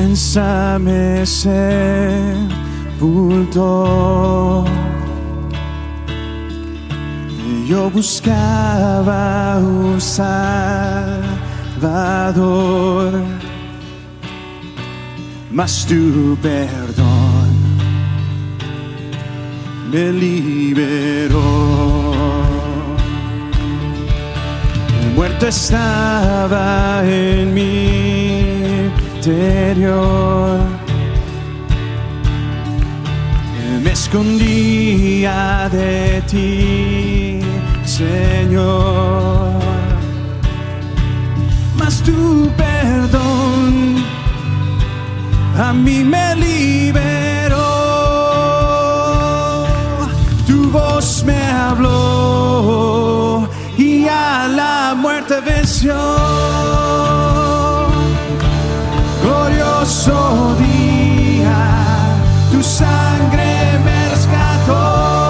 Piénsame sepulto. Yo buscaba un Salvador, mas tu perdón me liberó. El muerto estaba en mi interior, me escondía de ti, Señor, mas tu perdón a mí me liberó. Tu voz me habló y a la muerte venció. Glorioso día, tu sangre me rescató.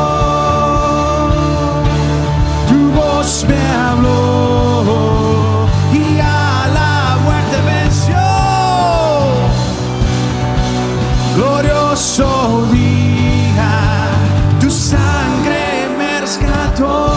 Tu voz me habló y a la muerte venció. Glorioso día, tu sangre me rescató.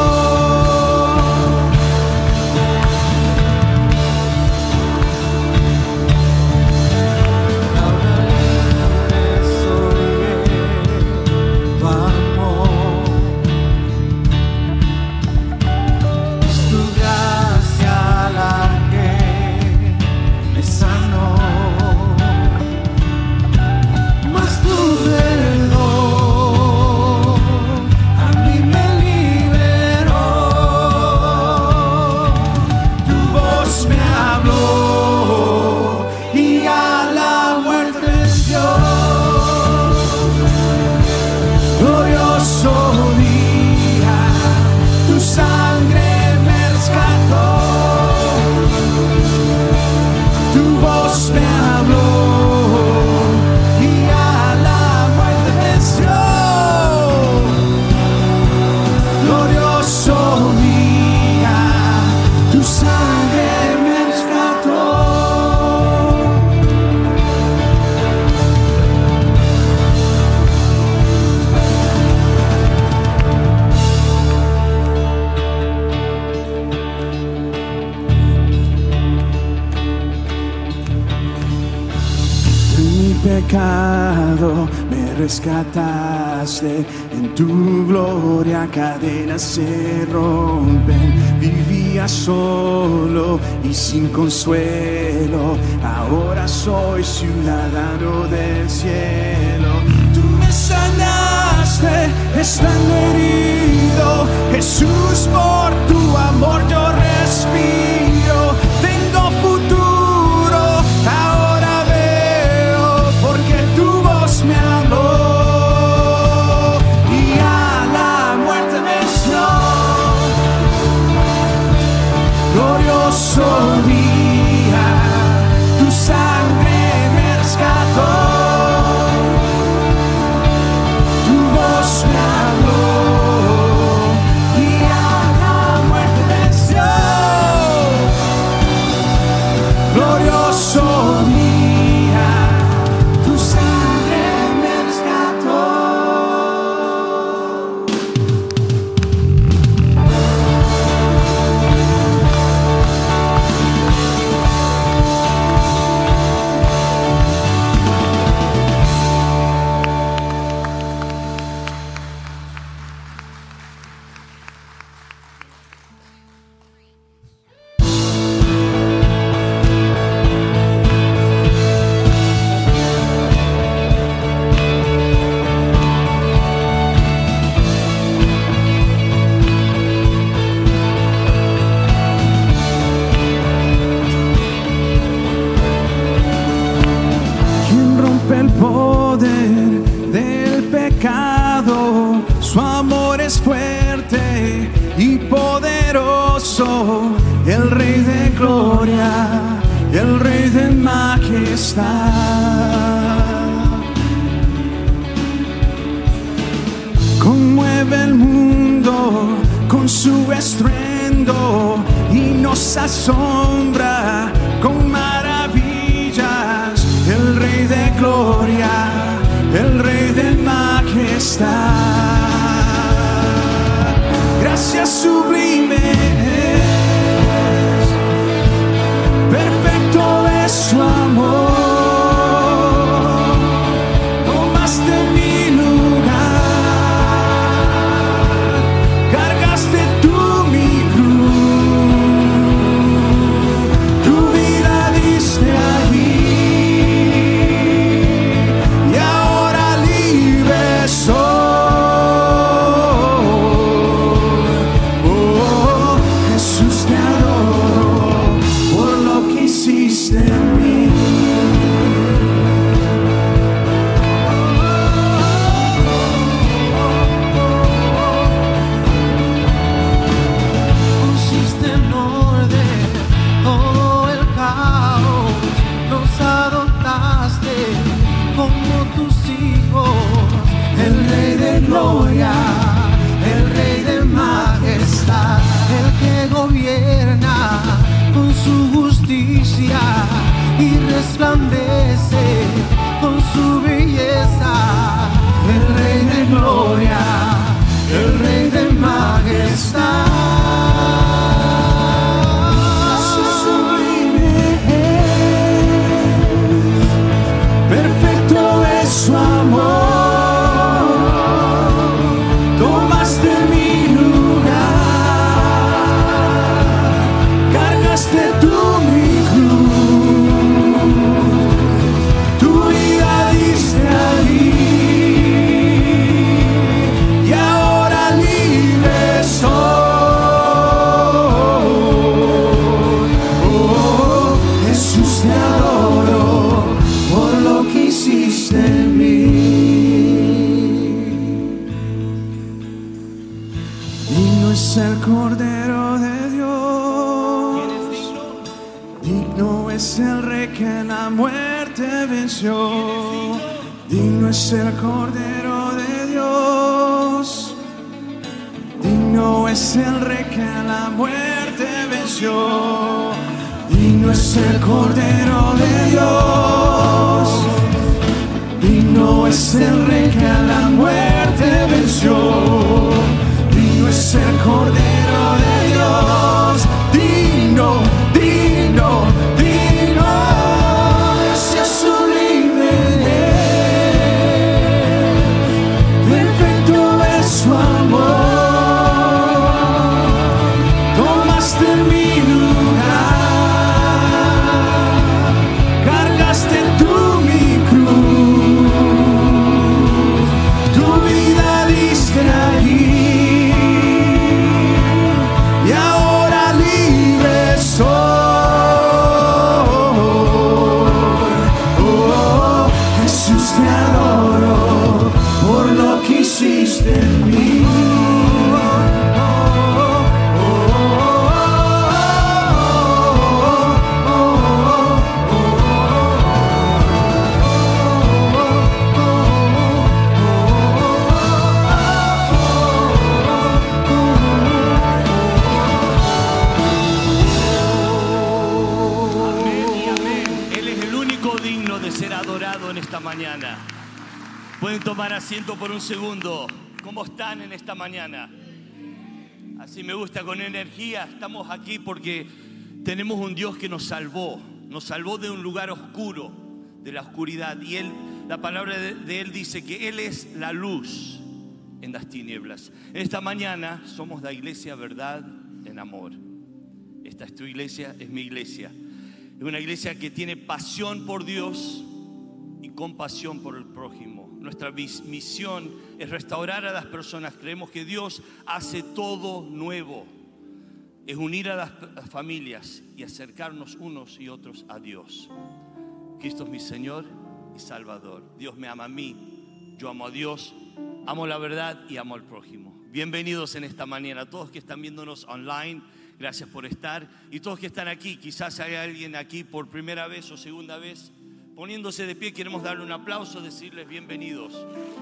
Pecado me rescataste, en tu gloria cadenas se rompen. Vivía solo y sin consuelo, ahora soy ciudadano del cielo. Tú me sanaste estando herido, Jesús, por tu amor yo respiro. Tengo futuro, ahora porque tu voz me habló y a la muerte venció. Glorioso día, tu sangre me rescató. Tu voz me habló y a la muerte venció. Glorioso día, tu sangre me rescató. El poder del pecado, su amor es fuerte y poderoso, el Rey de gloria, el Rey de majestad. Conmueve el mundo con su estruendo y nos asombra con maravillas. El hijos, el Rey de gloria, el Rey de majestad, el que gobierna con su justicia y resplandece con su belleza, el Rey de gloria, el Rey de majestad. Perfecto es su amor, tomaste mi lugar, cargaste tú mi cruz, tu vida diste allí, y ahora libre soy. Oh, Jesús, te adoro por lo que hiciste en mí. Digno es el Cordero de Dios, digno es el Rey que la muerte venció. Digno es el Cordero de Dios, digno es el Rey que la muerte venció. Digno es el Cordero de Dios, digno es el Rey que a la muerte venció. Digno es el Cordero de Dios, digno, digno, digno, sea sublime. Perfecto es su amor, tomaste mi lugar, cargaste tú mi cruz, tu vida diste allí, y ahora libre soy. Oh, Jesús, te adoro por lo que hiciste en mí. En esta mañana. Pueden tomar asiento por un segundo. ¿Cómo están en esta mañana? Así me gusta, con energía. Estamos aquí porque tenemos un Dios que nos salvó de un lugar oscuro, de la oscuridad. Y la palabra de Él dice que Él es la luz en las tinieblas. En esta mañana somos la iglesia Verdad en Amor. Esta es tu iglesia, es mi iglesia. Es una iglesia que tiene pasión por Dios y compasión por el prójimo. Nuestra misión es restaurar a las personas. Creemos que Dios hace todo nuevo. Es unir a las familias y acercarnos unos y otros a Dios. Cristo es mi Señor y Salvador. Dios me ama a mí, yo amo a Dios, amo la verdad y amo al prójimo. Bienvenidos en esta mañana, todos que están viéndonos online. Gracias por estar. Y todos que están aquí, quizás hay alguien aquí por primera vez o segunda vez. Poniéndose de pie, queremos darle un aplauso, decirles bienvenidos.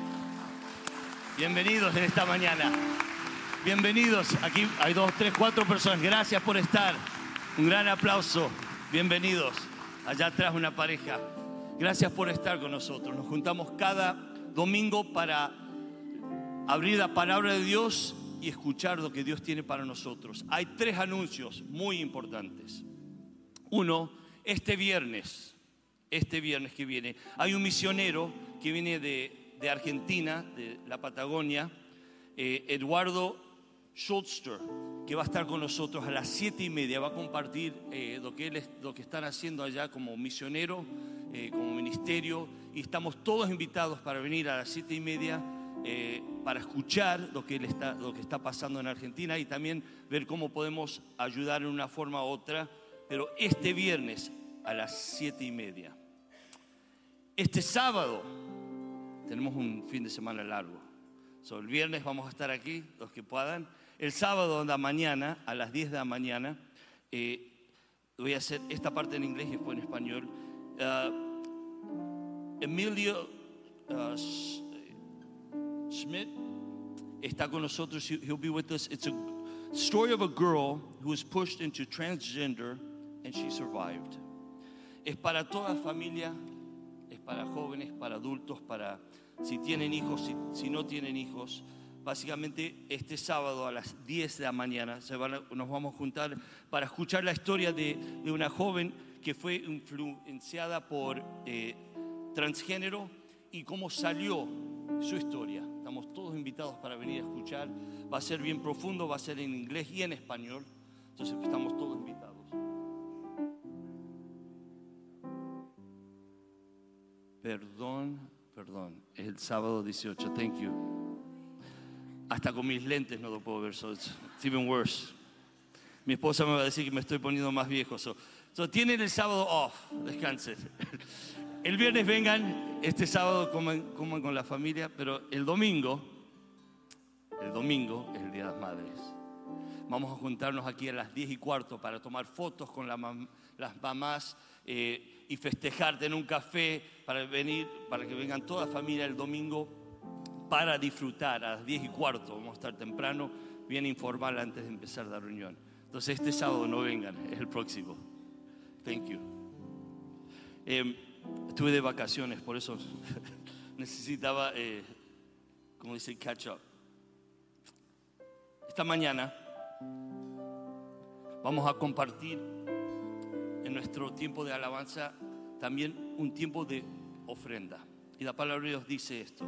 Bienvenidos en esta mañana. Bienvenidos. Aquí hay 2, 3, 4 personas. Gracias por estar. Un gran aplauso. Bienvenidos. Allá atrás una pareja. Gracias por estar con nosotros. Nos juntamos cada domingo para abrir la palabra de Dios y escuchar lo que Dios tiene para nosotros. Hay 3 anuncios muy importantes. Uno, este viernes que viene, hay un misionero que viene de Argentina, de la Patagonia, Eduardo Schulster, que va a estar con nosotros a las 7:30. Va a compartir lo que están haciendo allá como misionero, como ministerio, y estamos todos invitados para venir a las 7:30 para escuchar lo que está pasando en Argentina y también ver cómo podemos ayudar en una forma u otra. Pero este viernes a las 7:30. Este sábado tenemos un fin de semana largo. El viernes vamos a estar aquí, los que puedan. El sábado de la mañana, a las 10 de la mañana, voy a hacer esta parte en inglés y después en español. Emilio Schmidt está con nosotros. He'll be with us. It's a story of a girl who was pushed into transgender and she survived. Es para toda familia, es para jóvenes, para adultos, para si tienen hijos, si no tienen hijos. Básicamente este sábado a las 10 de la mañana nos vamos a juntar para escuchar la historia de una joven que fue influenciada por transgénero y cómo salió su historia. Estamos todos invitados para venir a escuchar. Va a ser bien profundo, va a ser en inglés y en español. Entonces estamos todos invitados. Perdón, es el sábado 18. Thank you. Hasta con mis lentes no lo puedo ver, so it's even worse. Mi esposa me va a decir que me estoy poniendo más viejo. So tienen el sábado off, descansen. El viernes vengan, este sábado coman con la familia, pero el domingo es el Día de las Madres. Vamos a juntarnos aquí a las 10:15 para tomar fotos con las mamás y festejar, tener un café para que vengan toda la familia el domingo para disfrutar. A las 10:15 vamos a estar temprano, bien informal antes de empezar la reunión. Entonces este sábado no vengan, es el próximo. Thank you. Estuve de vacaciones, por eso necesitaba, como dice, catch up. Esta mañana vamos a compartir en nuestro tiempo de alabanza también un tiempo de ofrenda. Y la palabra de Dios dice esto: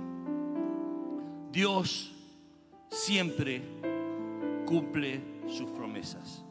Dios siempre cumple sus promesas.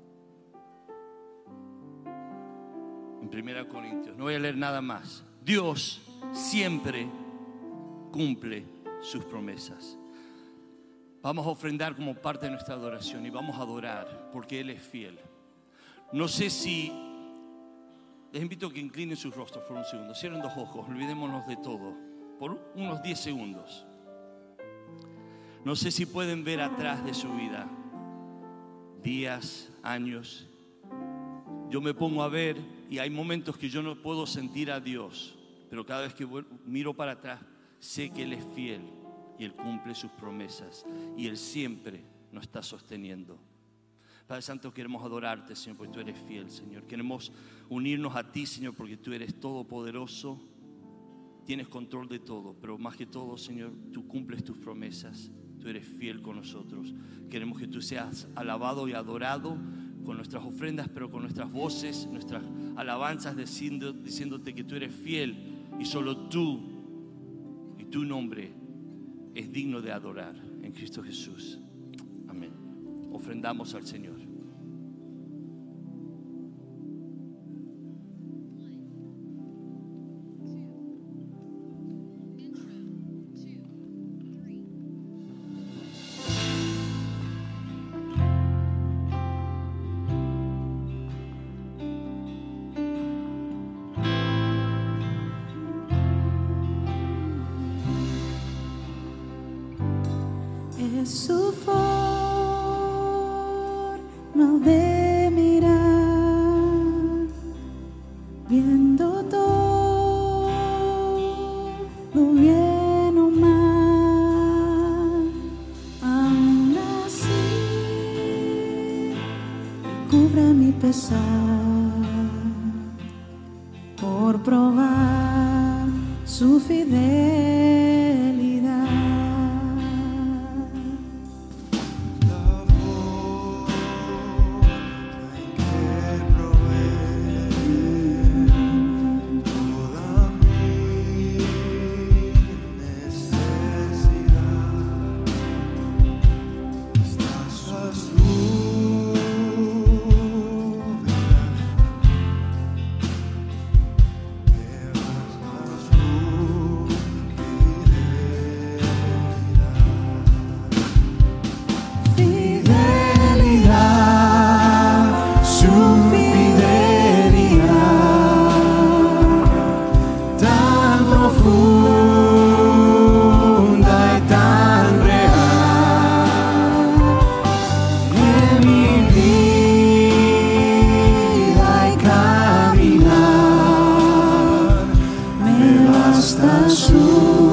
En 1 Corintios, no voy a leer nada más. Dios siempre cumple sus promesas. Vamos a ofrendar como parte de nuestra adoración y vamos a adorar porque Él es fiel. No sé si... Les invito a que inclinen sus rostros por un segundo. Cierren los ojos, olvidémonos de todo por unos 10 segundos. No sé si pueden ver atrás de su vida días, años. Yo me pongo a ver y hay momentos que yo no puedo sentir a Dios, pero cada vez que miro para atrás sé que Él es fiel y Él cumple sus promesas y Él siempre nos está sosteniendo. Padre Santo, queremos adorarte, Señor, porque tú eres fiel, Señor. Queremos unirnos a ti, Señor, porque tú eres todopoderoso, tienes control de todo, pero más que todo, Señor, tú cumples tus promesas, tú eres fiel con nosotros. Queremos que tú seas alabado y adorado con nuestras ofrendas, pero con nuestras voces, nuestras alabanzas, diciéndote que tú eres fiel y solo tú y tu nombre es digno de adorar en Cristo Jesús. Amén. Ofrendamos al Señor. Es su forma de mirar, viendo todo bien o mal. Aún así cubre mi pesar por probar su fidelidad. Su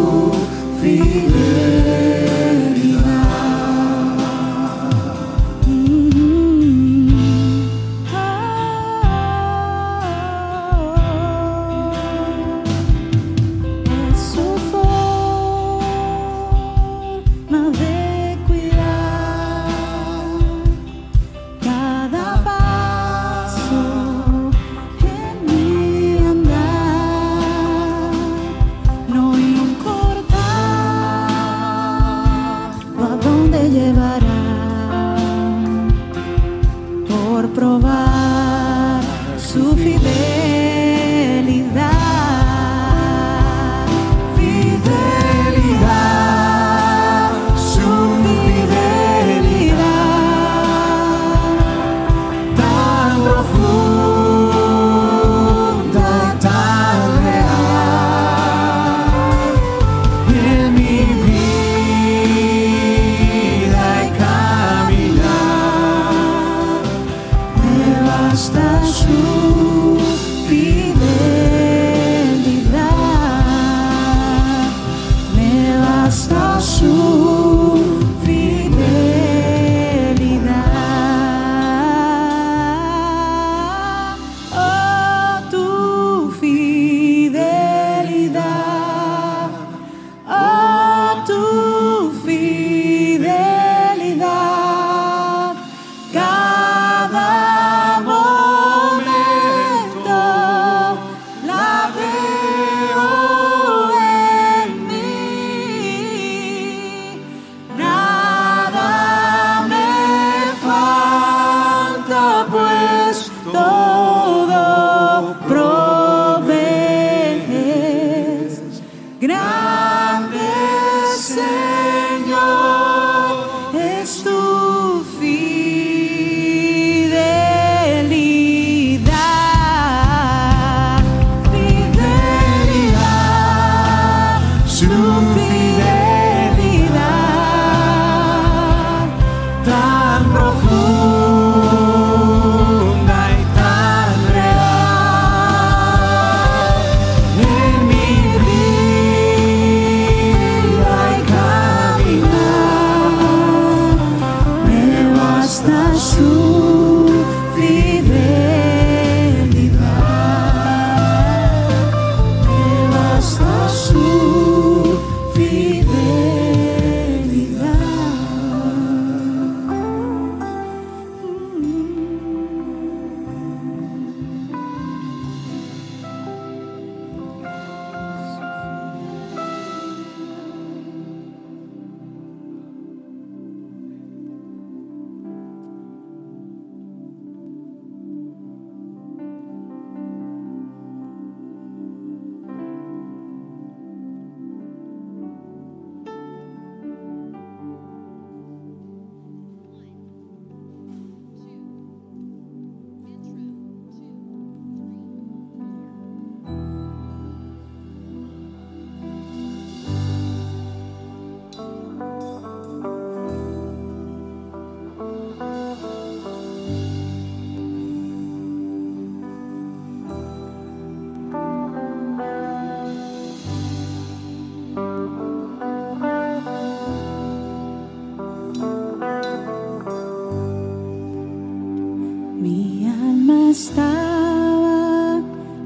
estaba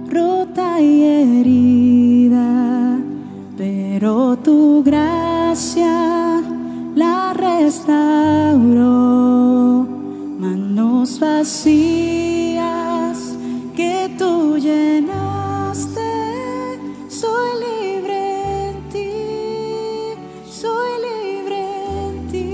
rota y herida, pero tu gracia la restauró. Manos vacías que tú llenaste, soy libre en ti, soy libre en ti.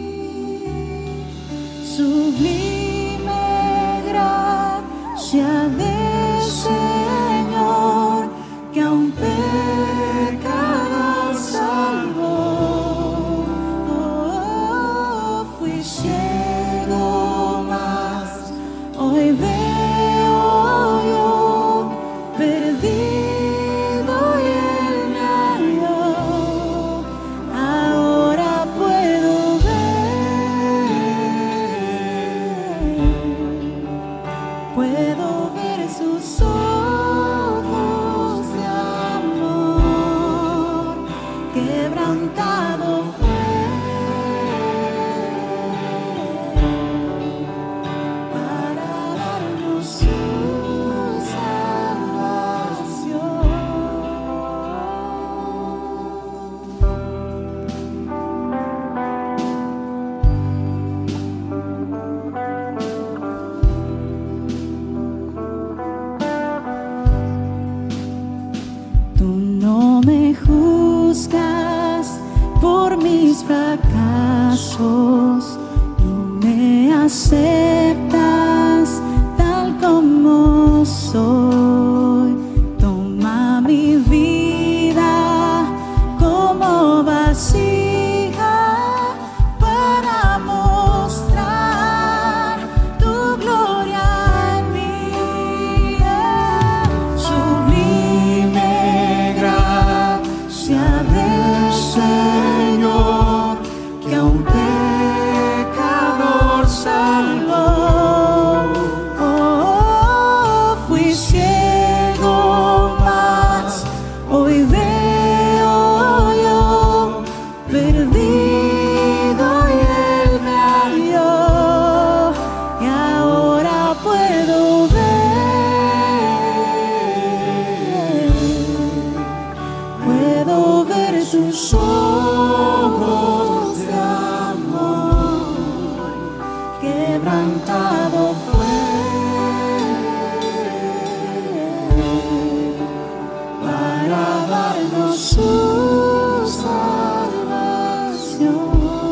Sublime gracia del Señor, que a un pecador salvó. Oh, fui ciego, mas hoy me juzgas por mis fracasos, tú me aceptas tal como soy. Toma mi vida como vasija para mostrar tu gloria en mí. Sublime gracia del Señor, que a un pecador salvó. Fui ciego, mas hoy veo yo, perdido y Él me halló, y ahora puedo ver tus ojos de amor, quebrantado fue para darnos su salvación.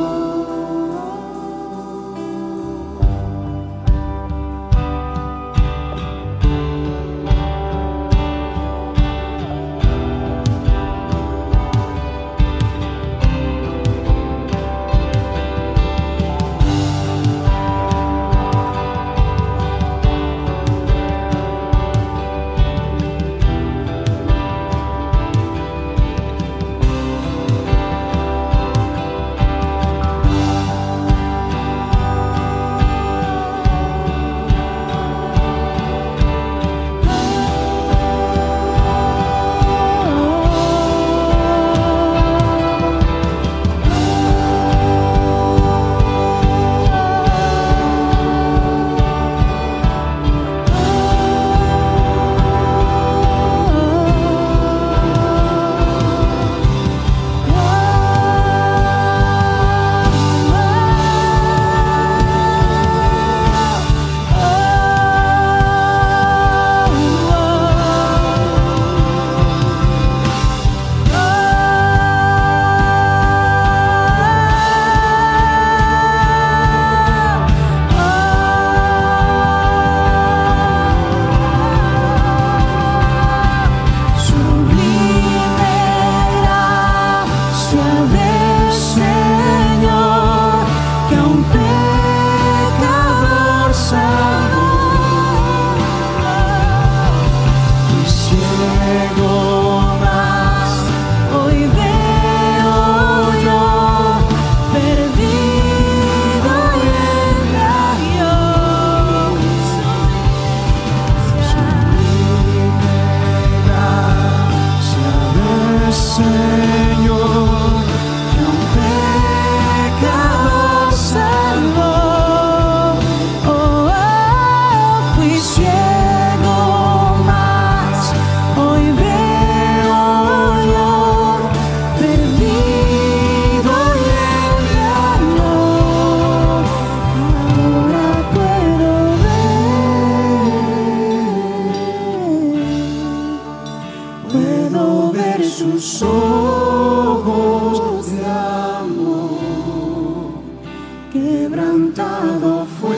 quebrantado fue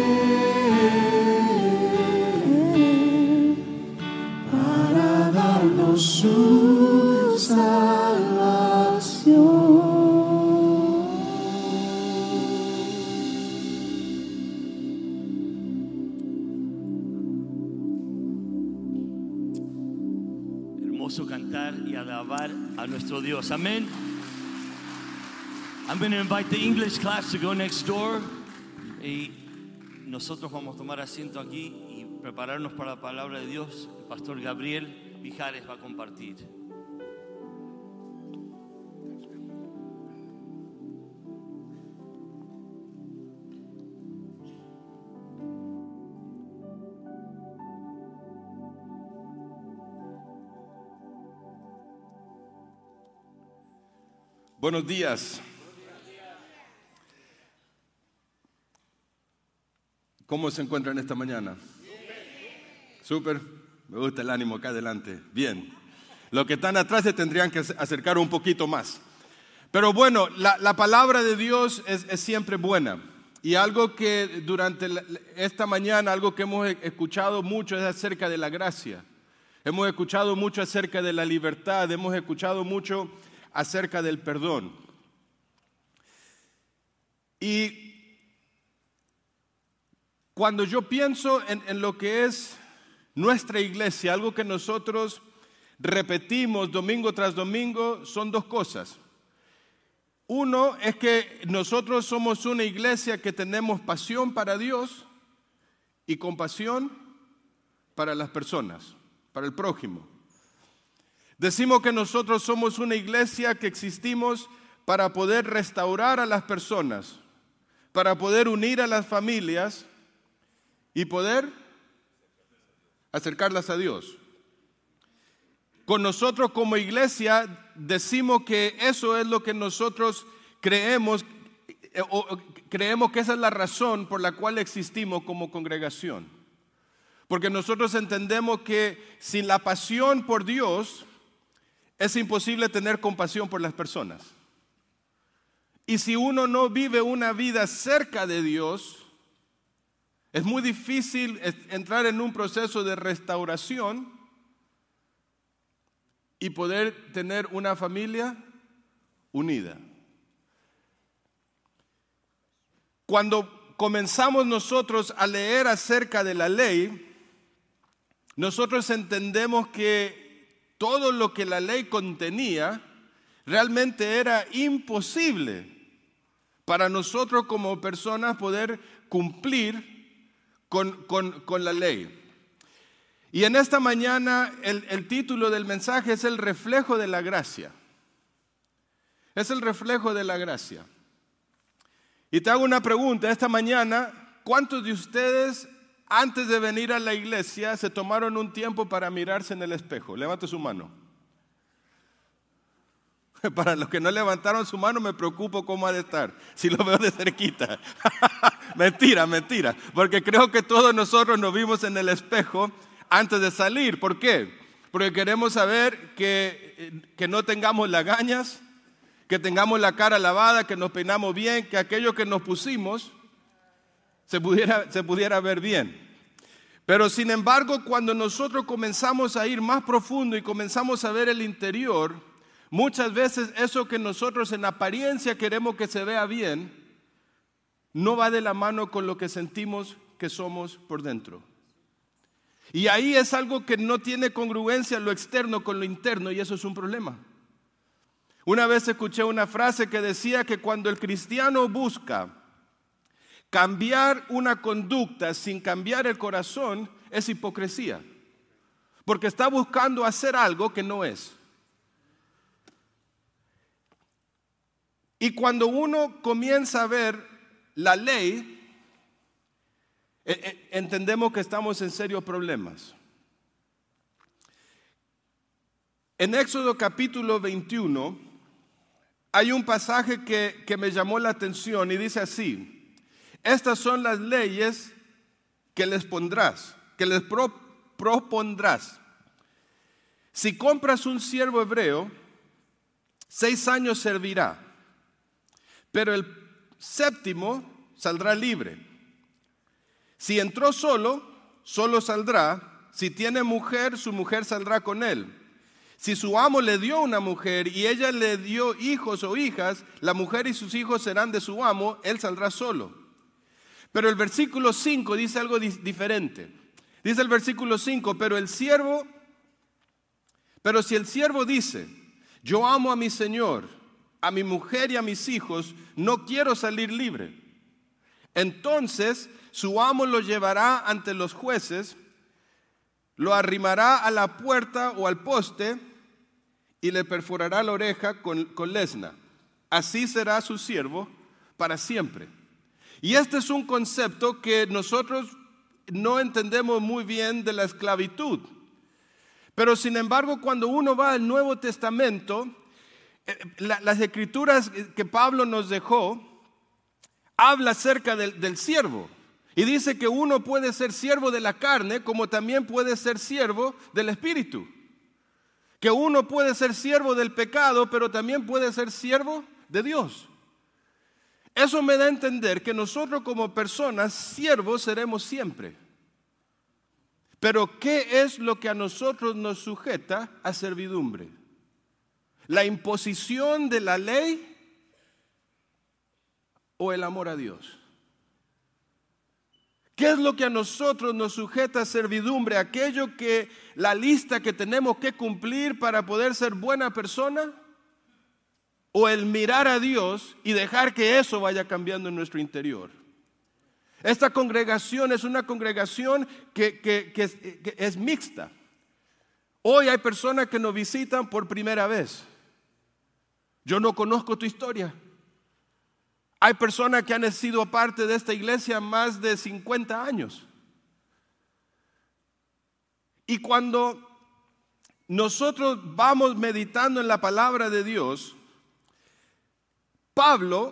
para darnos su salvación. Hermoso cantar y alabar a nuestro Dios. Amén. I'm going to invite the English class to go next door. Y nosotros vamos a tomar asiento aquí y prepararnos para la palabra de Dios. El pastor Gabriel Mijares va a compartir. Buenos días. ¿Cómo se encuentran esta mañana? Súper. Me gusta el ánimo acá adelante. Bien. Los que están atrás se tendrían que acercar un poquito más. Pero bueno, la palabra de Dios es siempre buena. Y algo que durante esta mañana, algo que hemos escuchado mucho es acerca de la gracia. Hemos escuchado mucho acerca de la libertad, hemos escuchado mucho acerca del perdón. Y cuando yo pienso en lo que es nuestra iglesia, algo que nosotros repetimos domingo tras domingo, son dos cosas. Uno es que nosotros somos una iglesia que tenemos pasión para Dios y compasión para las personas, para el prójimo. Decimos que nosotros somos una iglesia que existimos para poder restaurar a las personas, para poder unir a las familias y poder acercarlas a Dios. Con nosotros como iglesia decimos que eso es lo que nosotros creemos que esa es la razón por la cual existimos como congregación. Porque nosotros entendemos que sin la pasión por Dios es imposible tener compasión por las personas. Y si uno no vive una vida cerca de Dios, es muy difícil entrar en un proceso de restauración y poder tener una familia unida. Cuando comenzamos nosotros a leer acerca de la ley, nosotros entendemos que todo lo que la ley contenía realmente era imposible para nosotros como personas poder cumplir con la ley. Y en esta mañana el título del mensaje es el reflejo de la gracia. Es el reflejo de la gracia. Y te hago una pregunta esta mañana: ¿cuántos de ustedes antes de venir a la iglesia se tomaron un tiempo para mirarse en el espejo? Levante su mano. Para los que no levantaron su mano me preocupo cómo ha de estar, si lo veo de cerquita. Mentira, porque creo que todos nosotros nos vimos en el espejo antes de salir. ¿Por qué? Porque queremos saber que no tengamos lagañas, que tengamos la cara lavada, que nos peinamos bien, que aquello que nos pusimos se pudiera ver bien. Pero sin embargo, cuando nosotros comenzamos a ir más profundo y comenzamos a ver el interior, muchas veces eso que nosotros en apariencia queremos que se vea bien, no va de la mano con lo que sentimos que somos por dentro. Y ahí es algo que no tiene congruencia lo externo con lo interno, y eso es un problema. Una vez escuché una frase que decía que cuando el cristiano busca cambiar una conducta sin cambiar el corazón, es hipocresía, porque está buscando hacer algo que no es. Y cuando uno comienza a ver la ley, entendemos que estamos en serios problemas. En Éxodo capítulo 21 hay un pasaje que me llamó la atención y dice así: estas son las leyes que les pondrás, que les propondrás. Si compras un siervo hebreo, 6 años servirá, pero el 7º saldrá libre. Si entró solo, solo saldrá. Si tiene mujer, su mujer saldrá con él. Si su amo le dio una mujer y ella le dio hijos o hijas, la mujer y sus hijos serán de su amo, él saldrá solo. Pero el versículo 5 dice algo diferente. Dice el versículo 5, pero si el siervo dice: yo amo a mi señor, a mi mujer y a mis hijos, no quiero salir libre, entonces su amo lo llevará ante los jueces, lo arrimará a la puerta o al poste y le perforará la oreja con lesna. Así será su siervo para siempre. Y este es un concepto que nosotros no entendemos muy bien de la esclavitud. Pero sin embargo, cuando uno va al Nuevo Testamento, las escrituras que Pablo nos dejó habla acerca del siervo. Y dice que uno puede ser siervo de la carne como también puede ser siervo del espíritu. Que uno puede ser siervo del pecado, pero también puede ser siervo de Dios. Eso me da a entender que nosotros como personas, siervos seremos siempre. Pero ¿qué es lo que a nosotros nos sujeta a servidumbre? ¿La imposición de la ley o el amor a Dios? ¿Qué es lo que a nosotros nos sujeta a servidumbre? ¿Aquello que la lista que tenemos que cumplir para poder ser buena persona? ¿O el mirar a Dios y dejar que eso vaya cambiando en nuestro interior? Esta congregación es una congregación que es mixta. Hoy hay personas que nos visitan por primera vez. Yo no conozco tu historia. Hay personas que han sido parte de esta iglesia más de 50 años. Y cuando nosotros vamos meditando en la palabra de Dios, Pablo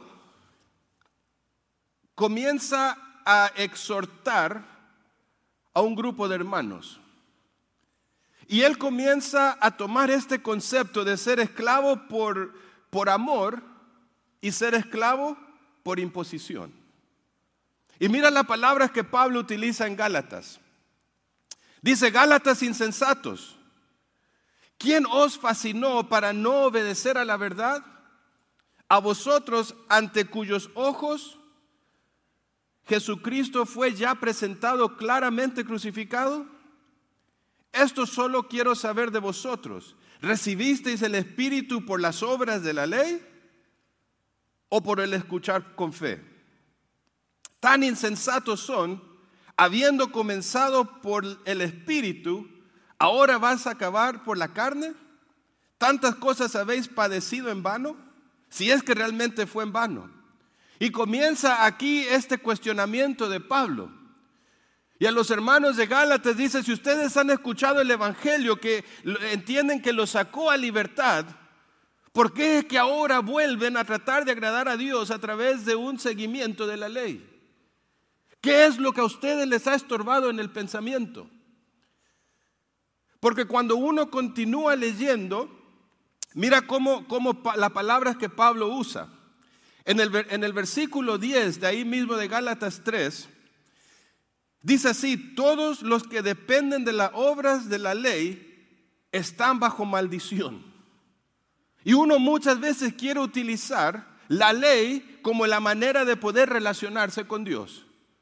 comienza a exhortar a un grupo de hermanos. Y él comienza a tomar este concepto de ser esclavo por amor y ser esclavo por imposición. Y mira las palabras que Pablo utiliza en Gálatas. Dice: Gálatas insensatos, ¿quién os fascinó para no obedecer a la verdad? A vosotros, ante cuyos ojos Jesucristo fue ya presentado claramente crucificado. Esto solo quiero saber de vosotros: ¿recibisteis el Espíritu por las obras de la ley o por el escuchar con fe? Tan insensatos son, habiendo comenzado por el Espíritu, ¿ahora vas a acabar por la carne? ¿Tantas cosas habéis padecido en vano? Si es que realmente fue en vano. Y comienza aquí este cuestionamiento de Pablo. Y a los hermanos de Gálatas dice: si ustedes han escuchado el Evangelio, que entienden que lo sacó a libertad, ¿por qué es que ahora vuelven a tratar de agradar a Dios a través de un seguimiento de la ley? ¿Qué es lo que a ustedes les ha estorbado en el pensamiento? Porque cuando uno continúa leyendo, mira cómo las palabras que Pablo usa. En el versículo 10 de ahí mismo de Gálatas 3, dice así: todos los que dependen de las obras de la ley están bajo maldición. Y uno muchas veces quiere utilizar la ley como la manera de poder relacionarse con Dios.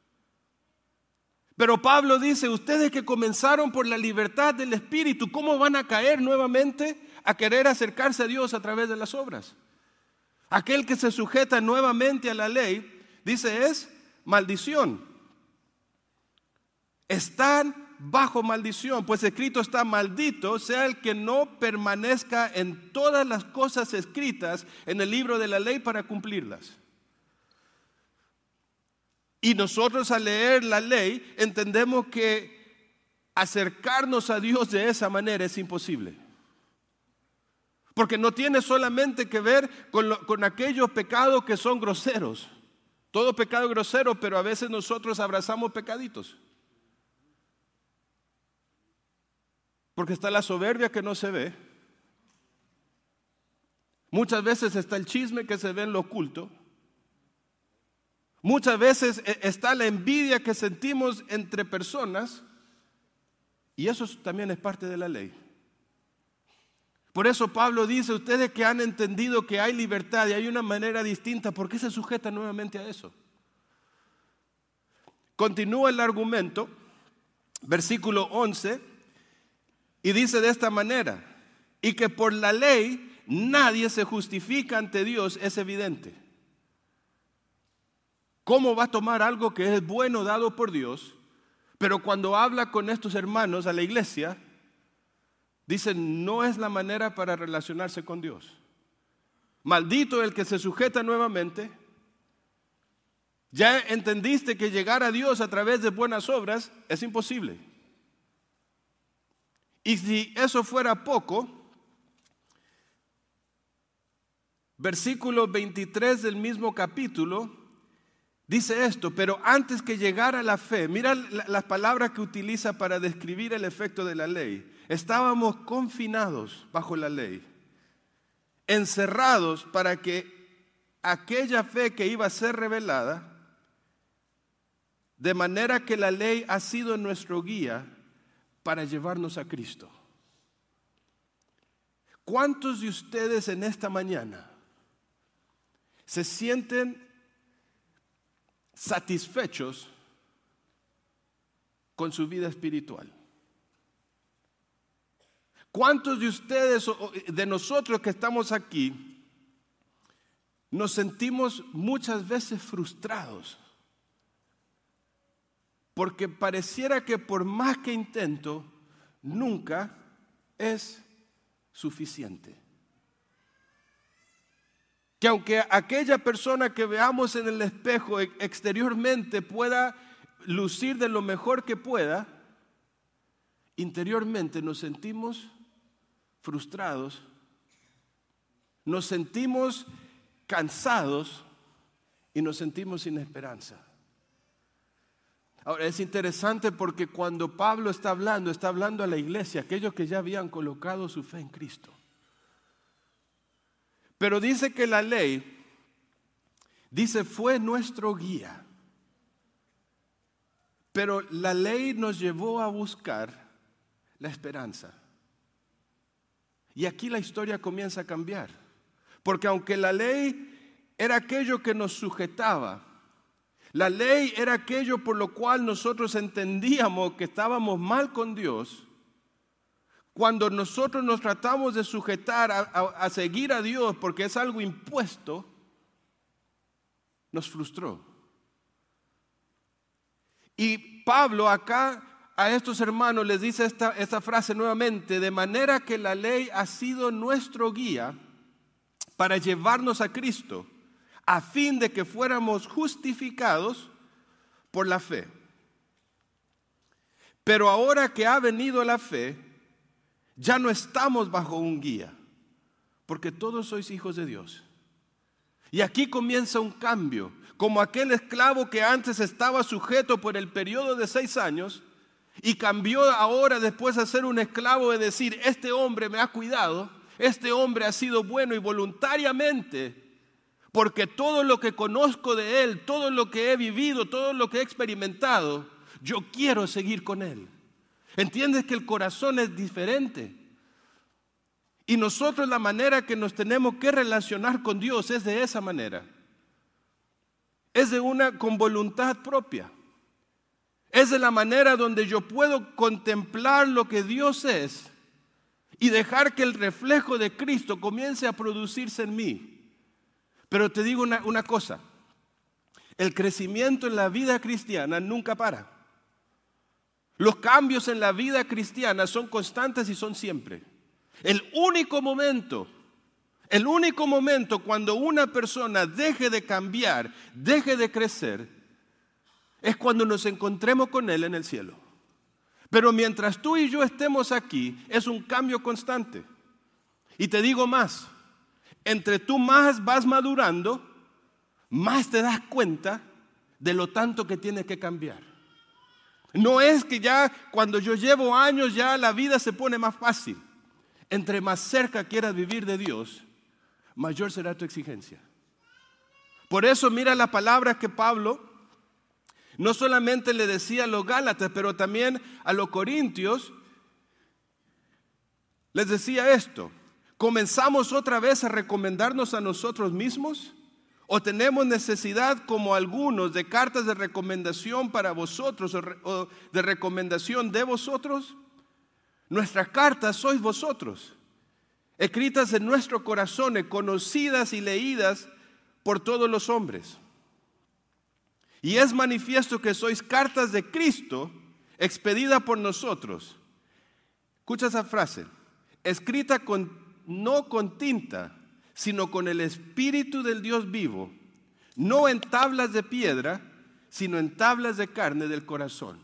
Pero Pablo dice: ustedes que comenzaron por la libertad del Espíritu, ¿cómo van a caer nuevamente a querer acercarse a Dios a través de las obras? Aquel que se sujeta nuevamente a la ley, dice, es maldición. Están bajo maldición, pues escrito está: maldito sea el que no permanezca en todas las cosas escritas en el libro de la ley para cumplirlas. Y nosotros al leer la ley entendemos que acercarnos a Dios de esa manera es imposible. Porque no tiene solamente que ver con aquellos pecados que son groseros. Todo pecado es grosero, pero a veces nosotros abrazamos pecaditos. Porque está la soberbia que no se ve. Muchas veces está el chisme que se ve en lo oculto. Muchas veces está la envidia que sentimos entre personas. Y eso también es parte de la ley. Por eso Pablo dice: ustedes que han entendido que hay libertad y hay una manera distinta, ¿por qué se sujetan nuevamente a eso? Continúa el argumento, versículo 11, y dice de esta manera: y que por la ley nadie se justifica ante Dios es evidente. ¿Cómo va a tomar algo que es bueno dado por Dios, pero cuando habla con estos hermanos a la iglesia, dicen no es la manera para relacionarse con Dios? Maldito el que se sujeta nuevamente. Ya entendiste que llegar a Dios a través de buenas obras es imposible. Y si eso fuera poco, versículo 23 del mismo capítulo Dice esto: pero antes que llegara la fe, mira las palabras que utiliza para describir el efecto de la ley. Estábamos confinados bajo la ley, encerrados para que aquella fe que iba a ser revelada, de manera que la ley ha sido nuestro guía para llevarnos a Cristo. ¿Cuántos de ustedes en esta mañana se sienten satisfechos con su vida espiritual? ¿Cuántos de ustedes, de nosotros que estamos aquí, nos sentimos muchas veces frustrados? Porque pareciera que por más que intento, nunca es suficiente. Que aunque aquella persona que veamos en el espejo exteriormente pueda lucir de lo mejor que pueda, interiormente nos sentimos frustrados, nos sentimos cansados y nos sentimos sin esperanza. Ahora, es interesante porque cuando Pablo está hablando a la iglesia, aquellos que ya habían colocado su fe en Cristo. Pero dice que la ley, fue nuestro guía. Pero la ley nos llevó a buscar la esperanza. Y aquí la historia comienza a cambiar. Porque aunque la ley era aquello que nos sujetaba, la ley era aquello por lo cual nosotros entendíamos que estábamos mal con Dios. Cuando nosotros nos tratamos de sujetar a seguir a Dios porque es algo impuesto, nos frustró. Y Pablo acá a estos hermanos les dice esta frase nuevamente: de manera que la ley ha sido nuestro guía para llevarnos a Cristo, a fin de que fuéramos justificados por la fe. Pero ahora que ha venido la fe, ya no estamos bajo un guía, porque todos sois hijos de Dios. Y aquí comienza un cambio, como aquel esclavo que antes estaba sujeto por el periodo de 6 años y cambió ahora después a ser un esclavo de decir: este hombre me ha cuidado, este hombre ha sido bueno, y voluntariamente, porque todo lo que conozco de él, todo lo que he vivido, todo lo que he experimentado, yo quiero seguir con él. ¿Entiendes que el corazón es diferente? Y nosotros la manera que nos tenemos que relacionar con Dios es de esa manera. Es con voluntad propia. Es de la manera donde yo puedo contemplar lo que Dios es y dejar que el reflejo de Cristo comience a producirse en mí. Pero te digo una cosa: el crecimiento en la vida cristiana nunca para. Los cambios en la vida cristiana son constantes y son siempre. El único momento cuando una persona deje de cambiar, deje de crecer, es cuando nos encontremos con Él en el cielo. Pero mientras tú y yo estemos aquí, es un cambio constante. Y te digo más: entre tú más vas madurando, más te das cuenta de lo tanto que tienes que cambiar. No es que ya cuando yo llevo años ya la vida se pone más fácil. Entre más cerca quieras vivir de Dios, mayor será tu exigencia. Por eso mira las palabras que Pablo no solamente le decía a los Gálatas, pero también a los Corintios. Les decía esto: ¿comenzamos otra vez a recomendarnos a nosotros mismos? ¿O tenemos necesidad, como algunos, de cartas de recomendación para vosotros o de recomendación de vosotros? Nuestras cartas sois vosotros, escritas en nuestros corazones, conocidas y leídas por todos los hombres. Y es manifiesto que sois cartas de Cristo, expedidas por nosotros. Escucha esa frase: escrita no con tinta, sino con el Espíritu del Dios vivo, no en tablas de piedra, sino en tablas de carne del corazón.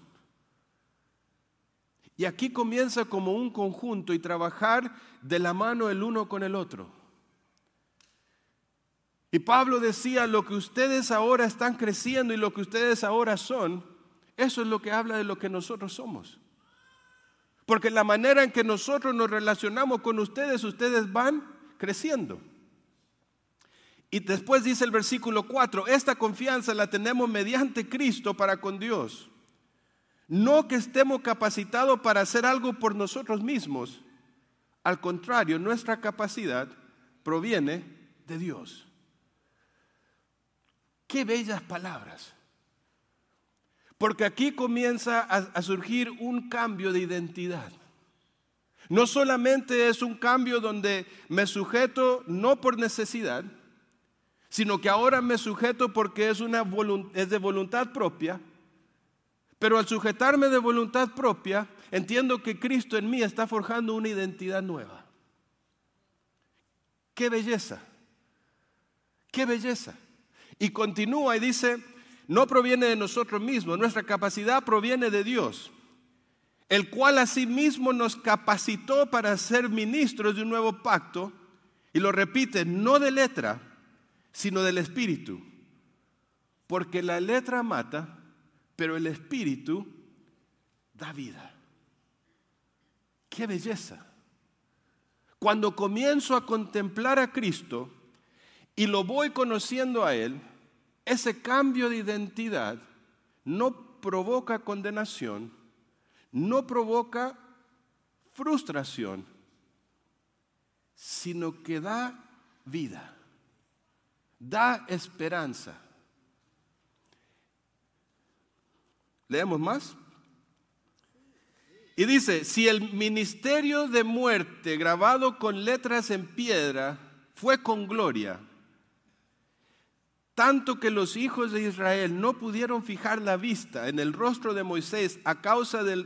Y aquí comienza como un conjunto y trabajar de la mano el uno con el otro. Y Pablo decía, lo que ustedes ahora están creciendo y lo que ustedes ahora son, eso es lo que habla de lo que nosotros somos. Porque la manera en que nosotros nos relacionamos con ustedes, ustedes van creciendo. Y después dice el versículo 4, esta confianza la tenemos mediante Cristo para con Dios. No que estemos capacitados para hacer algo por nosotros mismos. Al contrario, nuestra capacidad proviene de Dios. Qué bellas palabras. Porque aquí comienza a surgir un cambio de identidad. No solamente es un cambio donde me sujeto no por necesidad, sino que ahora me sujeto porque es de voluntad propia. Pero al sujetarme de voluntad propia, entiendo que Cristo en mí está forjando una identidad nueva. ¡Qué belleza! ¡Qué belleza! Y continúa y dice, no proviene de nosotros mismos, nuestra capacidad proviene de Dios, el cual asimismo nos capacitó para ser ministros de un nuevo pacto, y lo repite, no de letra, sino del Espíritu, porque la letra mata, pero el Espíritu da vida. ¡Qué belleza! Cuando comienzo a contemplar a Cristo y lo voy conociendo a Él, ese cambio de identidad no provoca condenación, no provoca frustración, sino que da vida, da esperanza. ¿Leemos más? Y dice, si el ministerio de muerte grabado con letras en piedra fue con gloria, tanto que los hijos de Israel no pudieron fijar la vista en el rostro de Moisés a causa del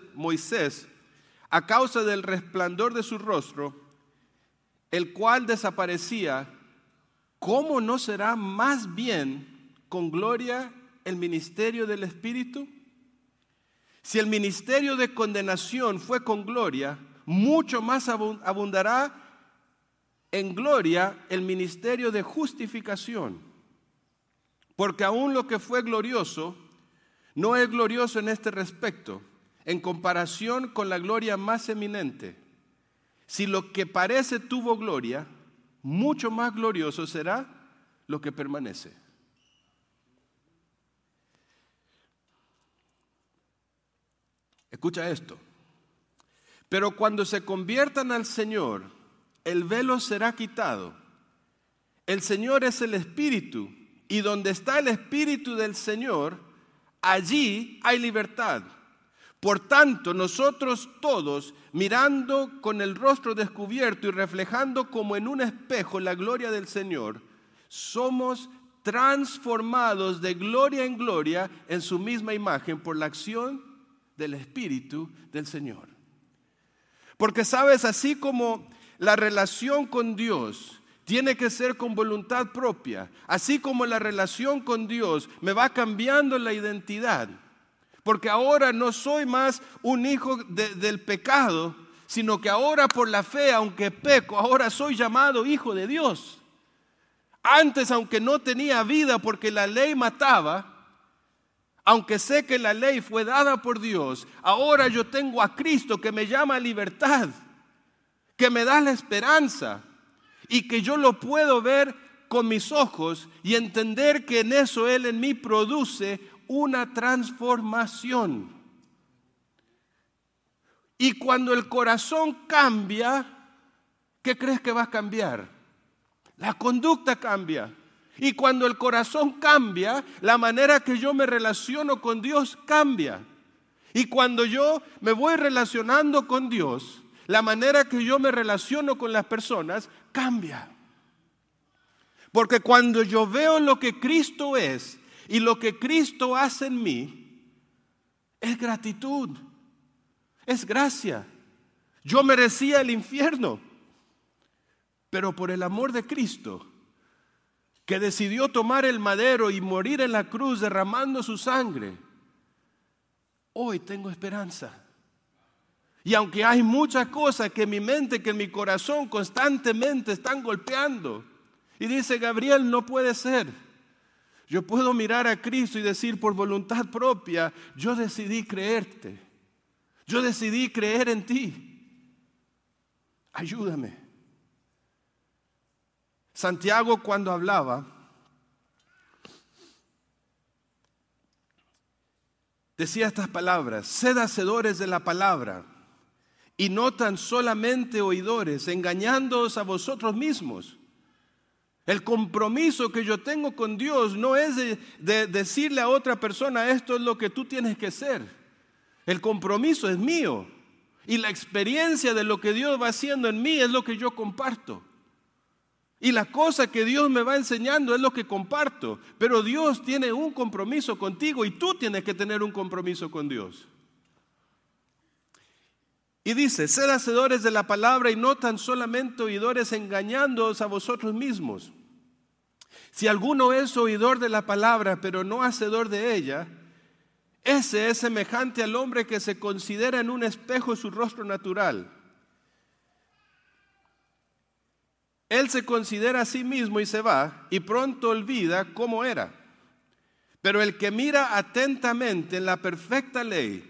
resplandor de su rostro, el cual desaparecía, ¿cómo no será más bien con gloria el ministerio del Espíritu? Si el ministerio de condenación fue con gloria, mucho más abundará en gloria el ministerio de justificación. Porque aún lo que fue glorioso, no es glorioso en este respecto, en comparación con la gloria más eminente. Si lo que parece tuvo gloria, mucho más glorioso será lo que permanece. Escucha esto. Pero cuando se conviertan al Señor, el velo será quitado. El Señor es el Espíritu, y donde está el Espíritu del Señor, allí hay libertad. Por tanto, nosotros todos, mirando con el rostro descubierto y reflejando como en un espejo la gloria del Señor, somos transformados de gloria en gloria en su misma imagen por la acción del Espíritu del Señor. Porque sabes, así como la relación con Dios tiene que ser con voluntad propia, así como la relación con Dios me va cambiando la identidad, porque ahora no soy más un hijo del pecado, sino que ahora por la fe, aunque peco, ahora soy llamado hijo de Dios. Antes, aunque no tenía vida porque la ley mataba, aunque sé que la ley fue dada por Dios, ahora yo tengo a Cristo que me llama a libertad, que me da la esperanza y que yo lo puedo ver con mis ojos y entender que en eso Él en mí produce una transformación. Y cuando el corazón cambia, ¿qué crees que va a cambiar? La conducta cambia. Y cuando el corazón cambia, la manera que yo me relaciono con Dios cambia. Y cuando yo me voy relacionando con Dios, la manera que yo me relaciono con las personas cambia. Porque cuando yo veo lo que Cristo es y lo que Cristo hace en mí, es gratitud, es gracia. Yo merecía el infierno, pero por el amor de Cristo, que decidió tomar el madero y morir en la cruz derramando su sangre, hoy tengo esperanza. Y aunque hay muchas cosas que en mi mente, que en mi corazón constantemente están golpeando, Y dice, Gabriel, no puede ser. Yo puedo mirar a Cristo y decir por voluntad propia, yo decidí creerte. Yo decidí creer en ti. Ayúdame. Santiago, cuando hablaba, decía estas palabras: sed hacedores de la palabra y no tan solamente oidores, engañándoos a vosotros mismos. El compromiso que yo tengo con Dios no es de decirle a otra persona, esto es lo que tú tienes que ser. El compromiso es mío y la experiencia de lo que Dios va haciendo en mí es lo que yo comparto. Y la cosa que Dios me va enseñando es lo que comparto. Pero Dios tiene un compromiso contigo y tú tienes que tener un compromiso con Dios. Y dice, sed hacedores de la palabra y no tan solamente oidores, engañándoos a vosotros mismos. Si alguno es oidor de la palabra, pero no hacedor de ella, ese es semejante al hombre que se considera en un espejo su rostro natural. Él se considera a sí mismo y se va, y pronto olvida cómo era. Pero el que mira atentamente en la perfecta ley,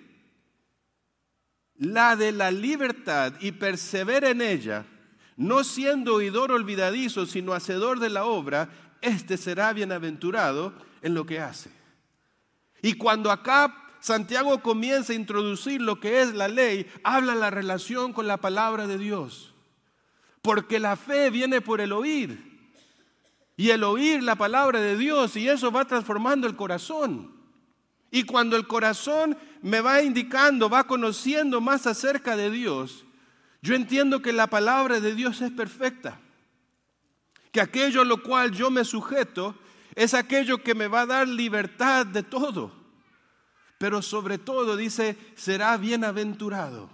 la de la libertad, y persevera en ella, no siendo oidor olvidadizo, sino hacedor de la obra, éste será bienaventurado en lo que hace. Y cuando acá Santiago comienza a introducir lo que es la ley, habla la relación con la palabra de Dios. Porque la fe viene por el oír. Y el oír la palabra de Dios, y eso va transformando el corazón. Y cuando el corazón me va indicando, va conociendo más acerca de Dios, yo entiendo que la palabra de Dios es perfecta. Que aquello a lo cual yo me sujeto es aquello que me va a dar libertad de todo. Pero sobre todo dice, será bienaventurado.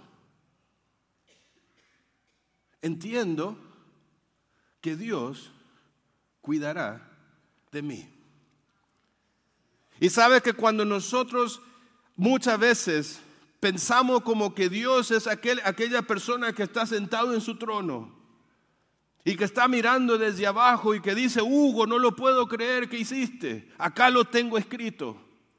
Entiendo que Dios cuidará de mí. Y sabe que cuando nosotros muchas veces pensamos como que Dios es aquella persona que está sentado en su trono y que está mirando desde abajo y que dice, Hugo, no lo puedo creer que hiciste, acá lo tengo escrito.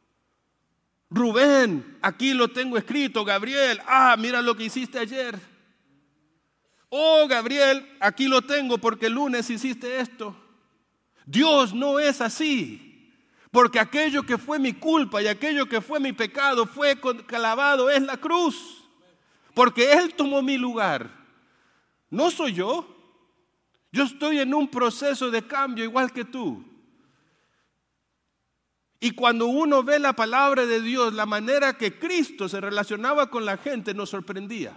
Rubén, aquí lo tengo escrito. Gabriel, mira lo que hiciste ayer. Oh, Gabriel, aquí lo tengo porque el lunes hiciste esto. Dios no es así, porque aquello que fue mi culpa y aquello que fue mi pecado fue clavado en la cruz, porque Él tomó mi lugar. No soy yo. Yo estoy en un proceso de cambio igual que tú. Y cuando uno ve la palabra de Dios, la manera que Cristo se relacionaba con la gente nos sorprendía.